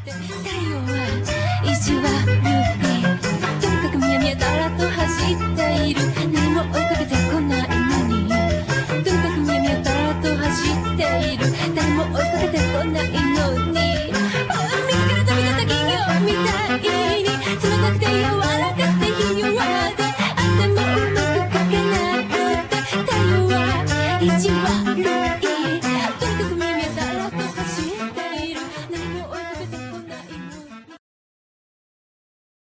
太陽は意地悪い。とにかくみやみやだらと走っている。何も追いかけてこないのに。とにかくみやみやだらと走っている。誰も追いかけてこないのに。見つけるたびの滝行みたいに冷たくて柔らかくてひ弱で汗もうまくかけなくて太陽は意地悪い。